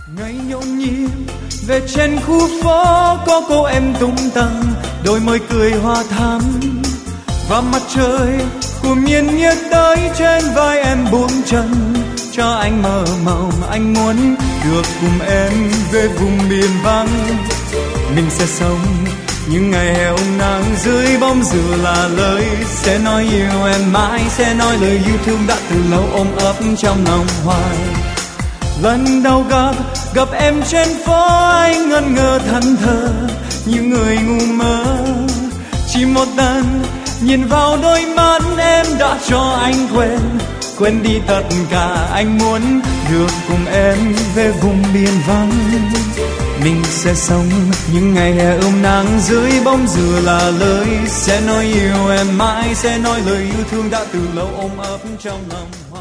Ngày nhộn nhịp về trên khu phố có cô em tung tăng, đôi môi cười hoa thắm và mặt trời của miền nhiệt đới trên vai em buông chân cho anh mơ mộng. Anh muốn được cùng em về vùng biển vắng, mình sẽ sống những ngày hè ôm nắng dưới bóng dừa là lời sẽ nói yêu em mãi, sẽ nói lời yêu thương đã từ lâu ôm ấp trong lòng hoài. Lần đầu gặp em trên phố anh ngẩn ngơ thẫn thờ như người ngu mơ. Chỉ một lần nhìn vào đôi mắt em đã cho anh quên đi tất cả. Anh muốn được cùng em về vùng biển vắng, mình sẽ sống những ngày hè ươm nắng dưới bóng dừa là lời sẽ nói yêu em mãi, sẽ nói lời yêu thương đã từ lâu ôm ấp trong lòng.